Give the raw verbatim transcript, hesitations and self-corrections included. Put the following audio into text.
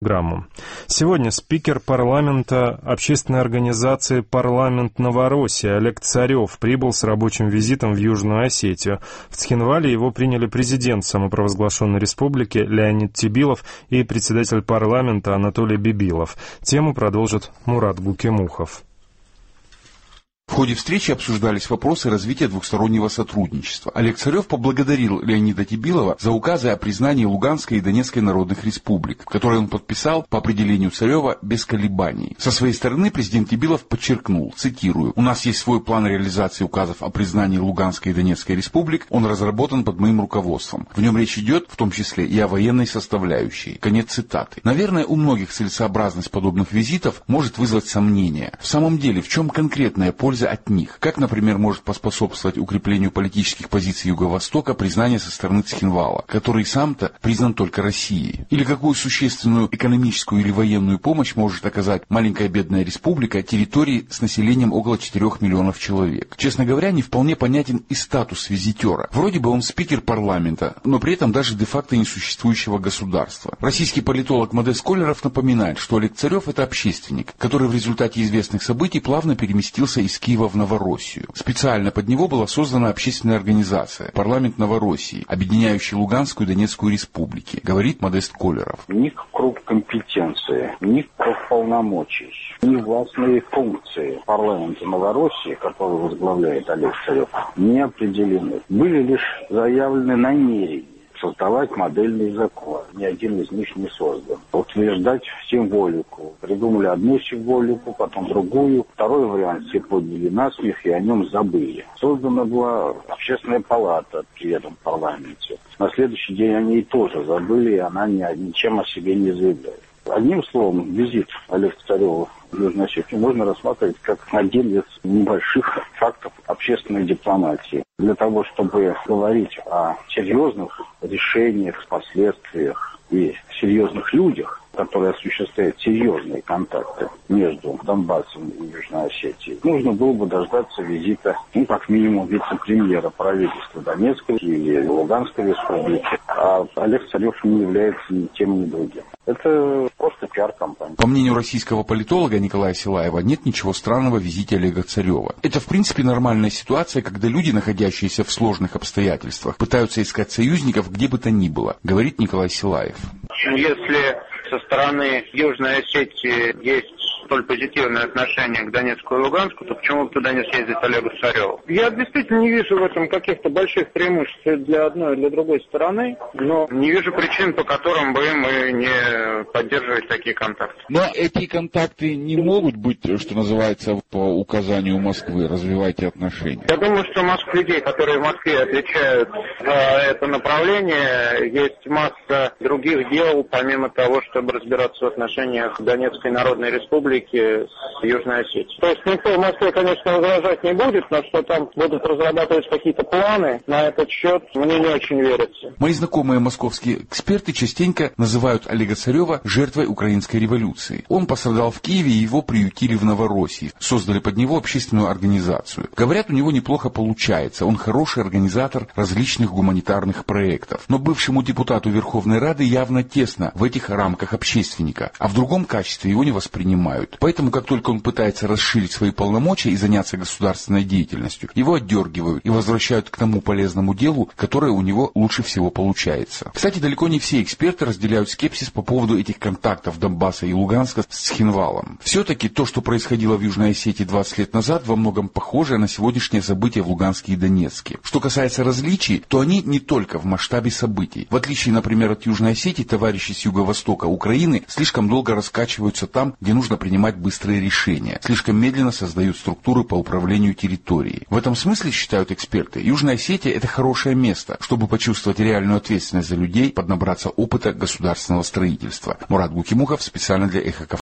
Грамму. Сегодня спикер парламента общественной организации «Парламент Новороссии» Олег Царев прибыл с рабочим визитом в Южную Осетию. В Цхинвале его приняли президент самопровозглашенной республики Леонид Тебилов и председатель парламента Анатолий Бибилов. Тему продолжит Мурат Гукемухов. В ходе встречи обсуждались вопросы развития двухстороннего сотрудничества. Олег Царев поблагодарил Леонида Тебилова за указы о признании Луганской и Донецкой народных республик, которые он подписал по определению Царева без колебаний. Со своей стороны президент Тебилов подчеркнул, цитирую, «У нас есть свой план реализации указов о признании Луганской и Донецкой республик, он разработан под моим руководством. В нем речь идет в том числе и о военной составляющей». Конец цитаты. Наверное, у многих целесообразность подобных визитов может вызвать сомнения. В самом деле, в чем конкретная польза от них? Как, например, может поспособствовать укреплению политических позиций Юго-Востока признание со стороны Цхинвала, который сам-то признан только Россией? Или какую существенную экономическую или военную помощь может оказать маленькая бедная республика территории с населением около четырёх миллионов человек? Честно говоря, не вполне понятен и статус визитера. Вроде бы он спикер парламента, но при этом даже де-факто несуществующего государства. Российский политолог Модест Колеров напоминает, что Олег Царев — это общественник, который в результате известных событий плавно переместился из Киева в Новороссию. Специально под него была создана общественная организация «Парламент Новороссии», объединяющая Луганскую и Донецкую республики, говорит Модест Колеров. Ни круг компетенции, ни круг полномочий, ни властные функции парламента Новороссии, который возглавляет Олег Царев, не определены. Были лишь заявлены намерения создавать модельный закон. Ни один из них не создан. Утверждать символику. Придумали одну символику, потом другую. Второй вариант все подняли на смех и о нем забыли. Создана была общественная палата при этом парламенте. На следующий день они и тоже забыли, и она ничем о себе не заявляет. Одним словом, визит Олега Царева в Южную Осетию можно рассматривать как один из небольших фактов общественной дипломатии. Для того, чтобы говорить о серьезных решениях, последствиях и серьезных людях, которые осуществляют серьезные контакты между Донбассом и Южной Осетией, нужно было бы дождаться визита, ну, как минимум, вице-премьера правительства Донецкой и Луганской республики. А Олег Царев не является ни тем, ни другим. Это просто пиар-компания. По мнению российского политолога Николая Силаева, нет ничего странного в визите Олега Царева. Это, в принципе, нормальная ситуация, когда люди, находящиеся в сложных обстоятельствах, пытаются искать союзников где бы то ни было, говорит Николай Силаев. Если со стороны Южной Осетии есть столь позитивное отношение к Донецку и Луганску, то почему бы туда не съездить Олегу Цареву? Я действительно не вижу в этом каких-то больших преимуществ для одной и для другой стороны, но не вижу причин, по которым бы мы не поддерживать такие контакты. Но эти контакты не могут быть, что называется, по указанию Москвы, развивайте отношения. Я думаю, что масса людей, которые в Москве отвечают за это направление, есть масса других дел, помимо того, чтобы разбираться в отношениях Донецкой Народной Республики с Южной Осетией. То есть никто в Москве, конечно, возражать не будет, но что там будут разрабатывать какие-то планы на этот счет, мне не очень верится. Мои знакомые московские эксперты частенько называют Олега Царева жертвой украинской революции. Он пострадал в Киеве, и его приютили в Новороссии, создали под него общественную организацию. Говорят, у него неплохо получается, он хороший организатор различных гуманитарных проектов. Но бывшему депутату Верховной Рады явно тесно в этих рамках общественника, а в другом качестве его не воспринимают. Поэтому, как только он пытается расширить свои полномочия и заняться государственной деятельностью, его отдергивают и возвращают к тому полезному делу, которое у него лучше всего получается. Кстати, далеко не все эксперты разделяют скепсис по поводу этих контактов Донбасса и Луганска с Цхинвалом. Все-таки то, что происходило в Южной Осетии двадцать лет назад, во многом похоже на сегодняшнее событие в Луганске и Донецке. Что касается различий, то они не только в масштабе событий. В отличие, например, от Южной Осетии, товарищи с юго-востока Украины слишком долго раскачиваются там, где нужно принимать быстрые решения, слишком медленно создают структуры по управлению территорией. В этом смысле, считают эксперты, Южная Осетия — это хорошее место, чтобы почувствовать реальную ответственность за людей, поднабраться опыта государственного строительства. Мурат Гукемухов специально для Эхо Кавказа.